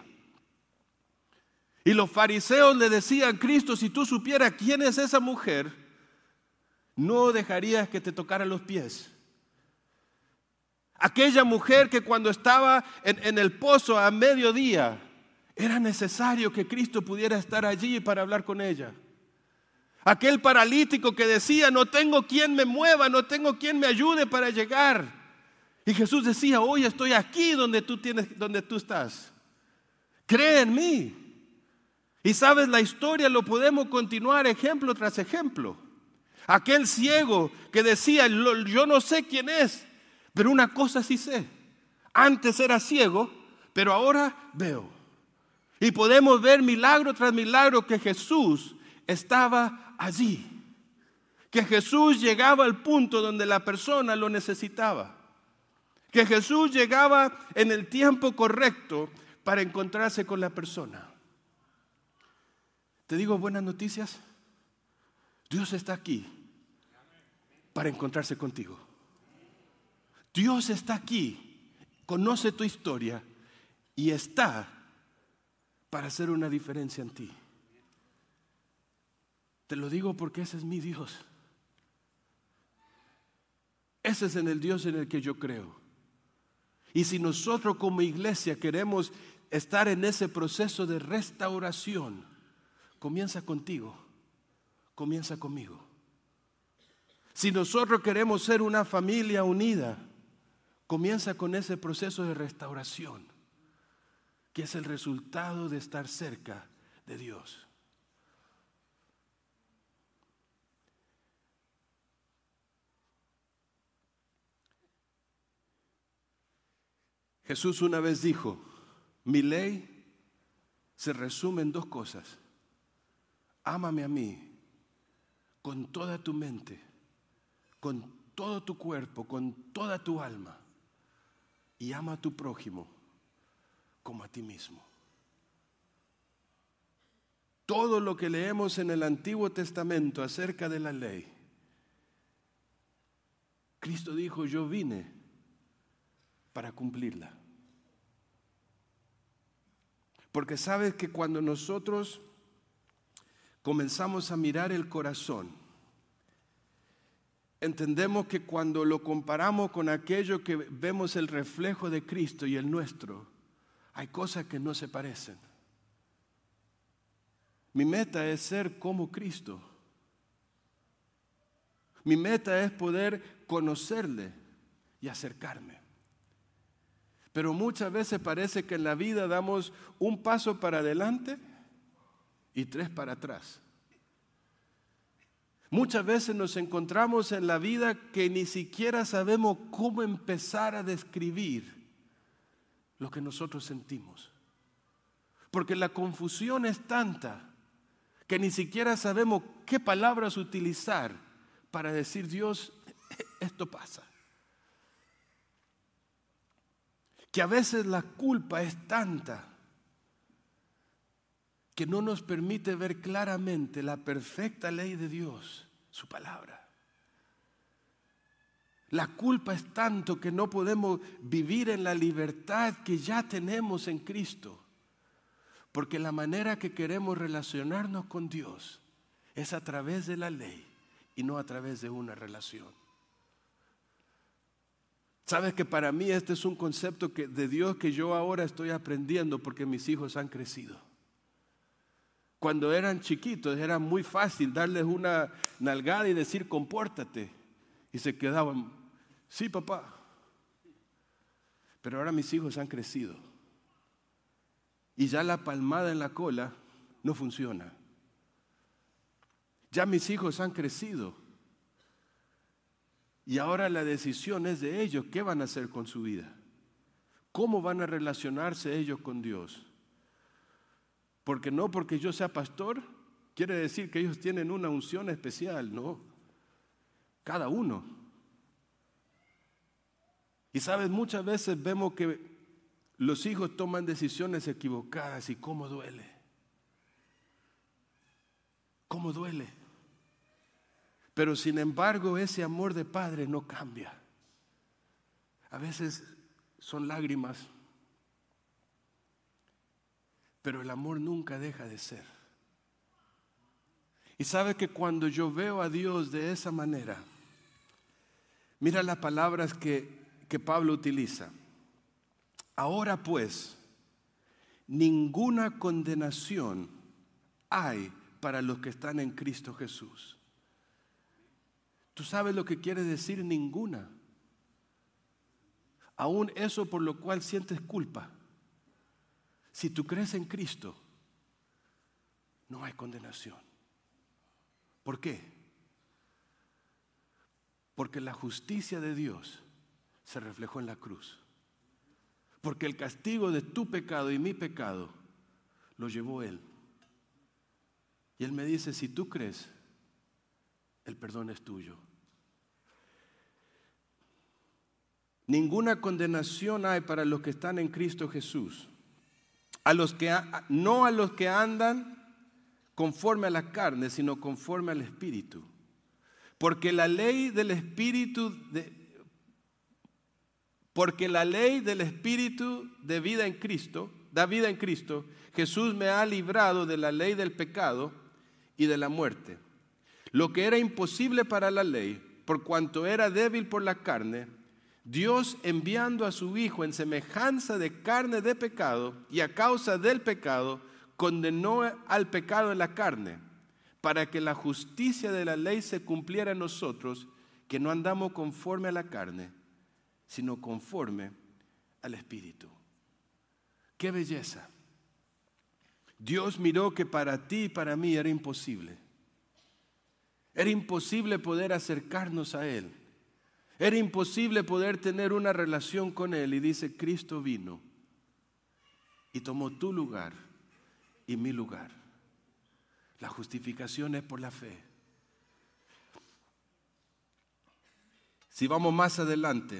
Y los fariseos le decían, Cristo, si tú supieras quién es esa mujer, no dejarías que te tocara los pies. Aquella mujer que cuando estaba en el pozo a mediodía, era necesario que Cristo pudiera estar allí para hablar con ella. Aquel paralítico que decía, no tengo quien me mueva, no tengo quien me ayude para llegar. Y Jesús decía, hoy estoy aquí donde tú estás. Cree en mí. Y sabes, la historia lo podemos continuar ejemplo tras ejemplo. Aquel ciego que decía, yo no sé quién es, pero una cosa sí sé. Antes era ciego, pero ahora veo. Y podemos ver milagro tras milagro que Jesús estaba allí. Que Jesús llegaba al punto donde la persona lo necesitaba. Que Jesús llegaba en el tiempo correcto para encontrarse con la persona. Te digo buenas noticias. Dios está aquí para encontrarse contigo. Dios está aquí, conoce tu historia y está para hacer una diferencia en ti. Te lo digo porque ese es mi Dios. Ese es en el Dios en el que yo creo. Y si nosotros como iglesia queremos estar en ese proceso de restauración, comienza contigo, comienza conmigo. Si nosotros queremos ser una familia unida, comienza con ese proceso de restauración, que es el resultado de estar cerca de Dios. Jesús una vez dijo, mi ley se resume en 2 cosas. Ámame a mí con toda tu mente, con todo tu cuerpo, con toda tu alma, y ama a tu prójimo como a ti mismo. Todo lo que leemos en el Antiguo Testamento acerca de la ley, Cristo dijo, yo vine para cumplirla. Porque sabes que cuando nosotros comenzamos a mirar el corazón, entendemos que cuando lo comparamos con aquello que vemos el reflejo de Cristo y el nuestro, hay cosas que no se parecen. Mi meta es ser como Cristo. Mi meta es poder conocerle y acercarme. Pero muchas veces parece que en la vida damos un paso para adelante y 3 para atrás. Muchas veces nos encontramos en la vida que ni siquiera sabemos cómo empezar a describir lo que nosotros sentimos. Porque la confusión es tanta que ni siquiera sabemos qué palabras utilizar para decir, Dios, esto pasa. Que a veces la culpa es tanta que no nos permite ver claramente la perfecta ley de Dios, su palabra. La culpa es tanto que no podemos vivir en la libertad que ya tenemos en Cristo. Porque la manera que queremos relacionarnos con Dios es a través de la ley y no a través de una relación. Sabes que para mí este es un concepto de Dios que yo ahora estoy aprendiendo porque mis hijos han crecido. Cuando eran chiquitos era muy fácil darles una nalgada y decir compórtate. Y se quedaban, sí papá. Pero ahora mis hijos han crecido. Y ya la palmada en la cola no funciona. Ya mis hijos han crecido. Y ahora la decisión es de ellos. ¿Qué van a hacer con su vida? ¿Cómo van a relacionarse ellos con Dios? Porque no porque yo sea pastor, quiere decir que ellos tienen una unción especial, no. Cada uno. Y sabes, muchas veces vemos que los hijos toman decisiones equivocadas y cómo duele. ¿Cómo duele? Pero sin embargo ese amor de padre no cambia. A veces son lágrimas, pero el amor nunca deja de ser. Y sabe que cuando yo veo a Dios de esa manera, mira las palabras que Pablo utiliza. Ahora pues, ninguna condenación hay para los que están en Cristo Jesús. ¿Tú sabes lo que quiere decir ninguna? Aún eso por lo cual sientes culpa. Si tú crees en Cristo, no hay condenación. ¿Por qué? Porque la justicia de Dios se reflejó en la cruz. Porque el castigo de tu pecado y mi pecado lo llevó Él. Y Él me dice, si tú crees, el perdón es tuyo. Ninguna condenación hay para los que están en Cristo Jesús. No a los que andan conforme a la carne, sino conforme al Espíritu. Porque la ley del Espíritu de vida en Cristo, da vida en Cristo, Jesús me ha librado de la ley del pecado y de la muerte. Lo que era imposible para la ley, por cuanto era débil por la carne, Dios enviando a su Hijo en semejanza de carne de pecado y a causa del pecado, condenó al pecado en la carne, para que la justicia de la ley se cumpliera en nosotros, que no andamos conforme a la carne, sino conforme al Espíritu. ¡Qué belleza! Dios miró que para ti y para mí era imposible. Era imposible poder acercarnos a Él. Era imposible poder tener una relación con Él y dice, Cristo vino y tomó tu lugar y mi lugar. La justificación es por la fe. Si vamos más adelante,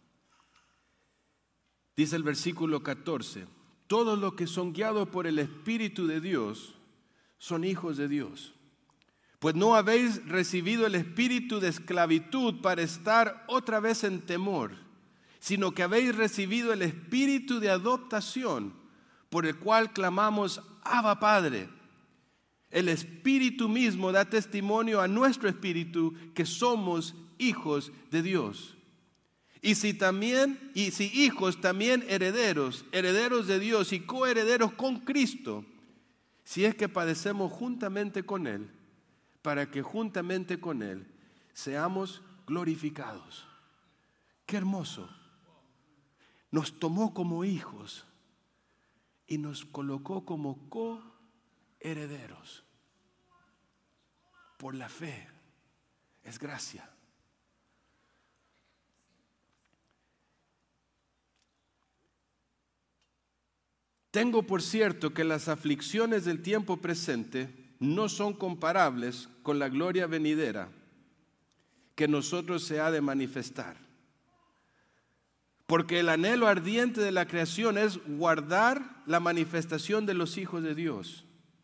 dice el versículo 14, todos los que son guiados por el Espíritu de Dios son hijos de Dios. Pues no habéis recibido el espíritu de esclavitud para estar otra vez en temor, sino que habéis recibido el espíritu de adoptación, por el cual clamamos, Abba, Padre. El Espíritu mismo da testimonio a nuestro espíritu que somos hijos de Dios. Y si hijos, también herederos, herederos de Dios y coherederos con Cristo, si es que padecemos juntamente con Él, para que juntamente con Él seamos glorificados. ¡Qué hermoso! Nos tomó como hijos y nos colocó como coherederos. Por la fe, es gracia. Tengo por cierto que las aflicciones del tiempo presente no son comparables con la gloria venidera que en nosotros se ha de manifestar. Porque el anhelo ardiente de la creación es guardar la manifestación de los hijos de Dios.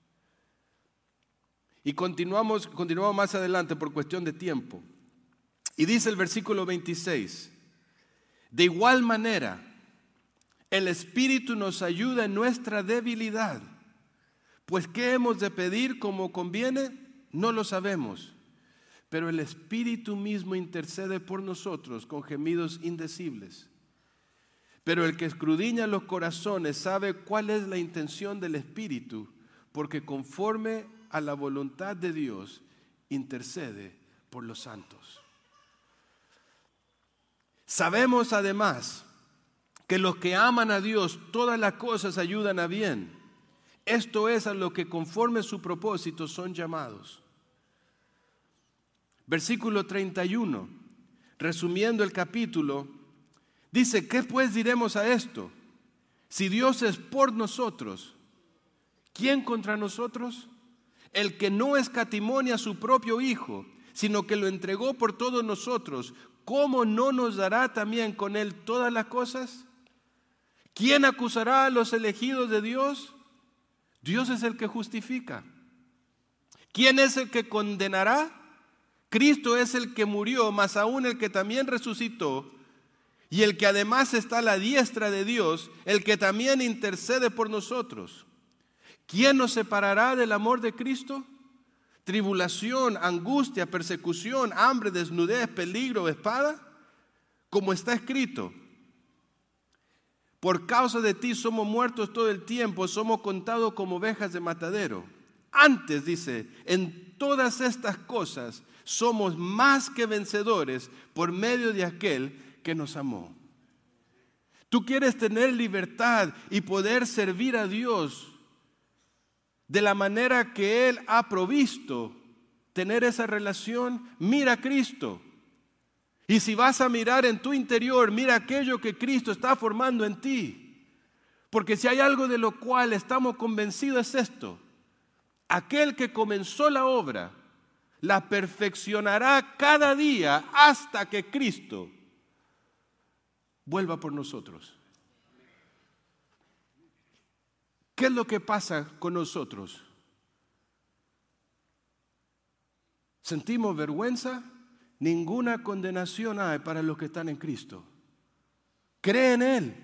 Y continuamos más adelante por cuestión de tiempo. Y dice el versículo 26, de igual manera, el Espíritu nos ayuda en nuestra debilidad. Pues ¿qué hemos de pedir como conviene? No lo sabemos. Pero el Espíritu mismo intercede por nosotros con gemidos indecibles. Pero el que escudriña los corazones sabe cuál es la intención del Espíritu, porque conforme a la voluntad de Dios intercede por los santos. Sabemos además que los que aman a Dios, todas las cosas ayudan a bien. Esto es a lo que conforme su propósito son llamados. Versículo 31, resumiendo el capítulo, dice, ¿qué pues diremos a esto? Si Dios es por nosotros, ¿quién contra nosotros? El que no escatimó a su propio Hijo, sino que lo entregó por todos nosotros, ¿cómo no nos dará también con Él todas las cosas? ¿Quién acusará a los elegidos de Dios? Dios es el que justifica. ¿Quién es el que condenará? Cristo es el que murió, más aún el que también resucitó, y el que además está a la diestra de Dios, el que también intercede por nosotros. ¿Quién nos separará del amor de Cristo? Tribulación, angustia, persecución, hambre, desnudez, peligro, espada. Como está escrito, por causa de ti somos muertos todo el tiempo, somos contados como ovejas de matadero. Antes, dice, en todas estas cosas somos más que vencedores por medio de aquel que nos amó. Tú quieres tener libertad y poder servir a Dios de la manera que Él ha provisto, tener esa relación, mira a Cristo. Y si vas a mirar en tu interior, mira aquello que Cristo está formando en ti. Porque si hay algo de lo cual estamos convencidos es esto: aquel que comenzó la obra, la perfeccionará cada día hasta que Cristo vuelva por nosotros. ¿Qué es lo que pasa con nosotros? ¿Sentimos vergüenza? Ninguna condenación hay para los que están en Cristo. Cree en Él.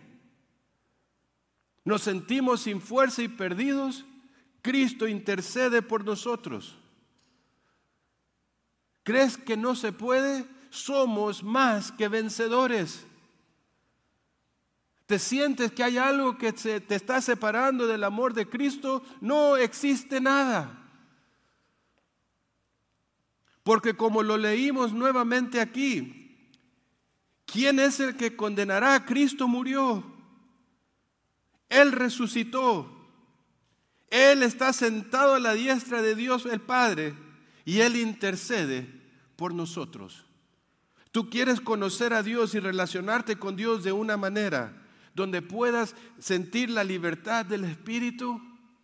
Nos sentimos sin fuerza y perdidos. Cristo intercede por nosotros. ¿Crees que no se puede? Somos más que vencedores. ¿Te sientes que hay algo que te está separando del amor de Cristo? No existe nada. Porque como lo leímos nuevamente aquí, ¿quién es el que condenará? Cristo murió. Él resucitó. Él está sentado a la diestra de Dios el Padre y Él intercede por nosotros. Tú quieres conocer a Dios y relacionarte con Dios de una manera donde puedas sentir la libertad del Espíritu.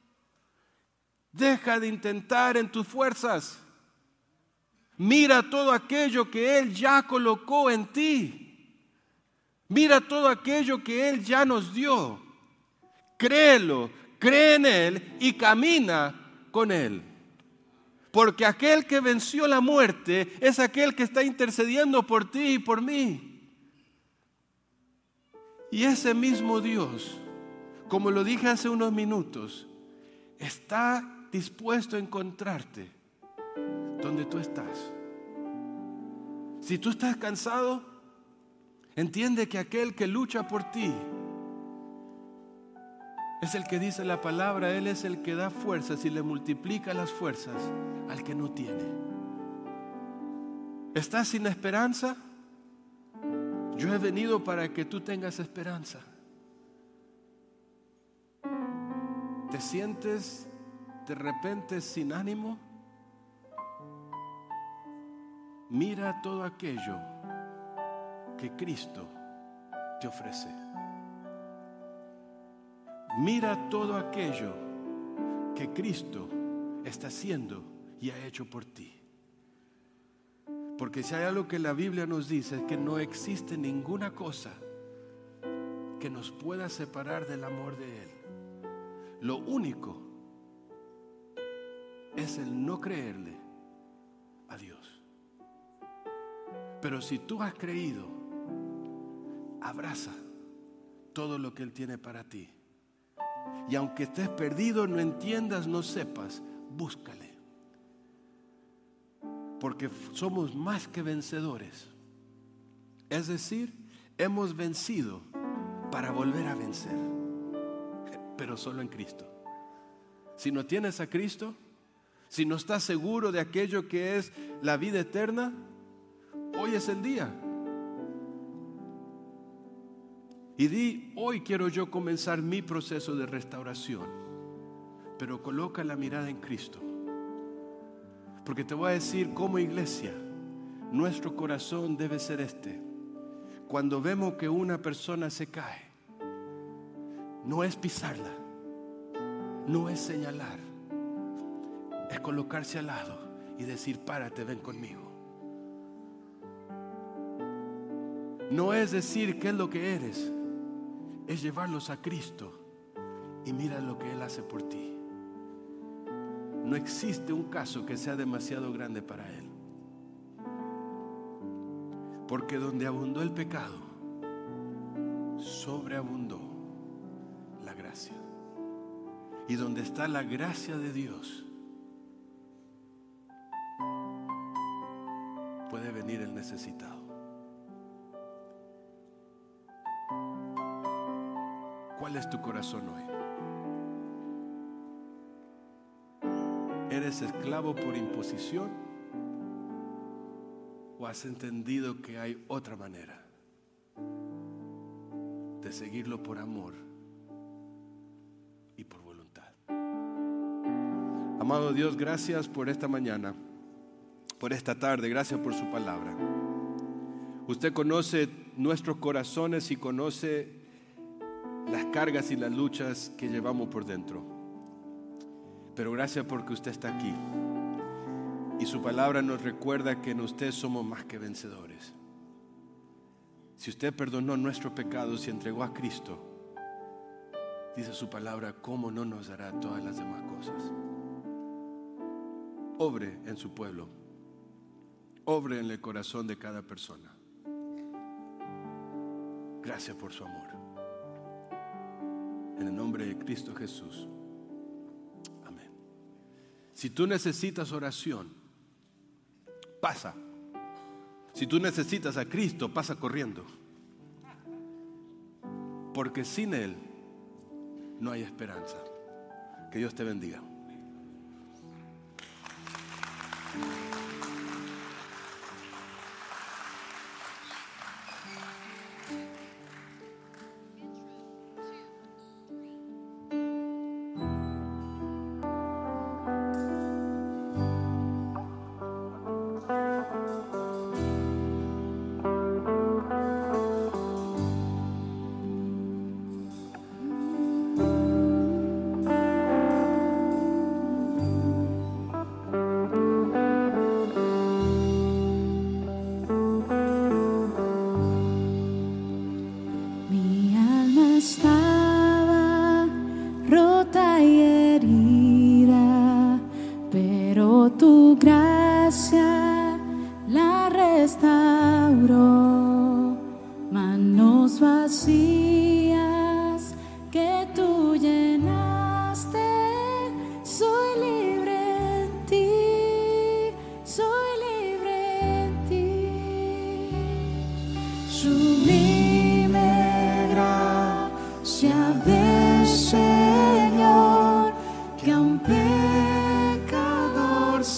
Deja de intentar en tus fuerzas. Mira todo aquello que Él ya colocó en ti. Mira todo aquello que Él ya nos dio. Créelo, cree en Él y camina con Él. Porque aquel que venció la muerte es aquel que está intercediendo por ti y por mí. Y ese mismo Dios, como lo dije hace unos minutos, está dispuesto a encontrarte donde tú estás. Si tú estás cansado, entiende que aquel que lucha por ti es el que dice la palabra. Él es el que da fuerzas y le multiplica las fuerzas al que no tiene. ¿Estás sin esperanza? Yo he venido para que tú tengas esperanza. ¿Te sientes de repente sin ánimo? Mira todo aquello que Cristo te ofrece. Mira todo aquello que Cristo está haciendo y ha hecho por ti. Porque si hay algo que la Biblia nos dice es que no existe ninguna cosa que nos pueda separar del amor de Él. Lo único es el no creerle a Dios. Pero si tú has creído, abraza todo lo que Él tiene para ti. Y aunque estés perdido, no entiendas, no sepas, búscale. Porque somos más que vencedores. Es decir, hemos vencido para volver a vencer. Pero solo en Cristo. Si no tienes a Cristo, si no estás seguro de aquello que es la vida eterna, hoy es el día. Y di, hoy quiero yo comenzar mi proceso de restauración. Pero coloca la mirada en Cristo. Porque te voy a decir, como iglesia, nuestro corazón debe ser este. Cuando vemos que una persona se cae, no es pisarla, no es señalar, es colocarse al lado y decir, párate, ven conmigo. No es decir qué es lo que eres, es llevarlos a Cristo y mira lo que Él hace por ti. No existe un caso que sea demasiado grande para Él. Porque donde abundó el pecado, sobreabundó la gracia. Y donde está la gracia de Dios, puede venir el necesitado. ¿Cuál es tu corazón hoy? ¿Eres esclavo por imposición? ¿O has entendido que hay otra manera de seguirlo por amor y por voluntad? Amado Dios, gracias por esta mañana, por esta tarde, gracias por su palabra. Usted conoce nuestros corazones y conoce las cargas y las luchas que llevamos por dentro. Pero gracias porque usted está aquí. Y su palabra nos recuerda que en usted somos más que vencedores. Si usted perdonó nuestros pecados y entregó a Cristo, dice su palabra, ¿cómo no nos dará todas las demás cosas? Obre en su pueblo. Obre en el corazón de cada persona. Gracias por su amor. En el nombre de Cristo Jesús. Amén. Si tú necesitas oración, pasa. Si tú necesitas a Cristo, pasa corriendo. Porque sin Él no hay esperanza. Que Dios te bendiga. vacías que tú llenaste. Soy libre en ti, soy libre en ti. Sublime gracia del Señor, que a un pecador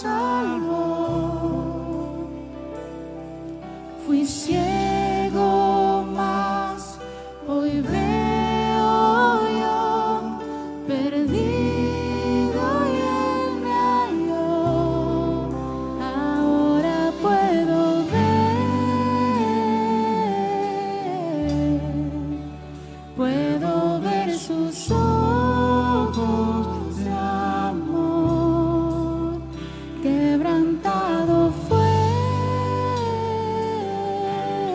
salvó. Fui ciego, mas hoy veo yo, perdido y Él me halló. Ahora puedo ver sus ojos de amor. Quebrantado fue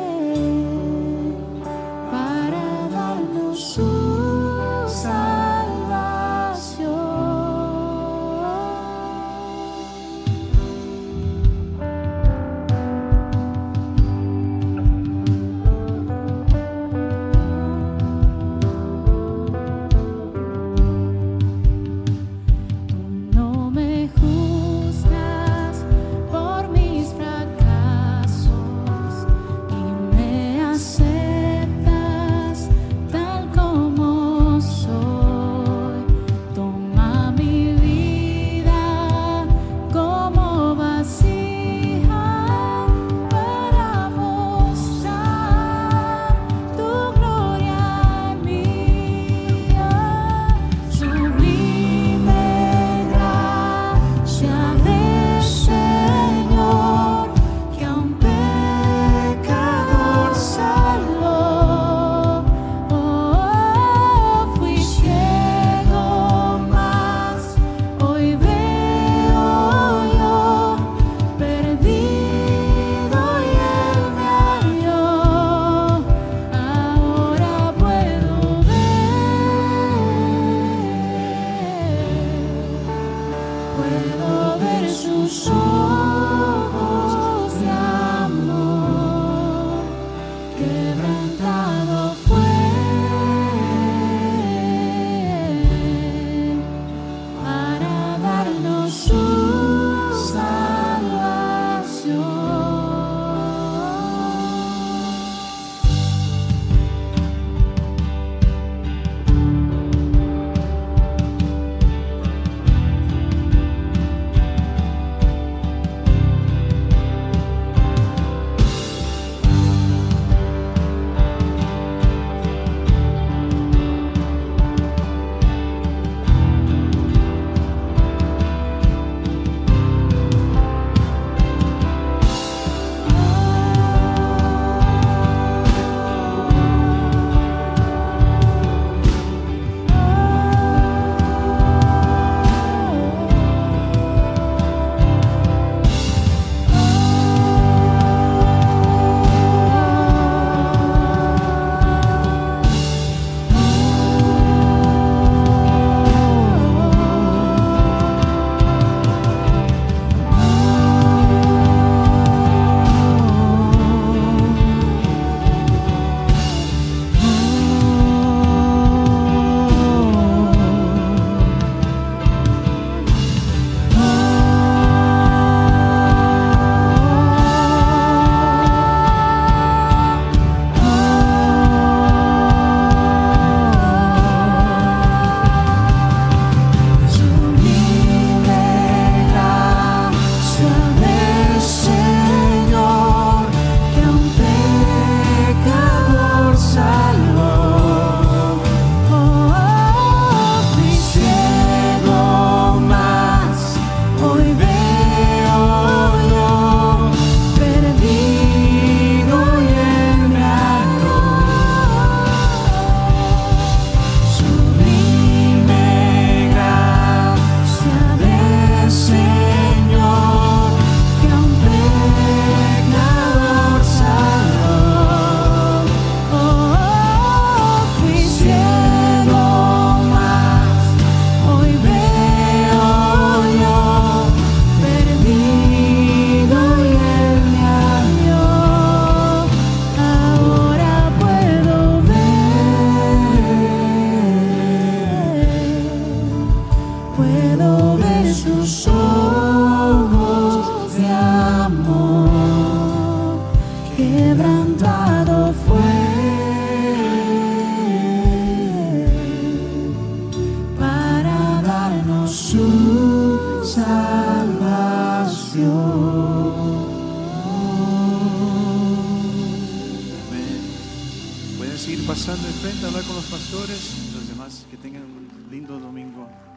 amor quebrantado fue para darnos su salvación. Pueden seguir pasando enfrente a hablar con los pastores y los demás. Que tengan un lindo domingo.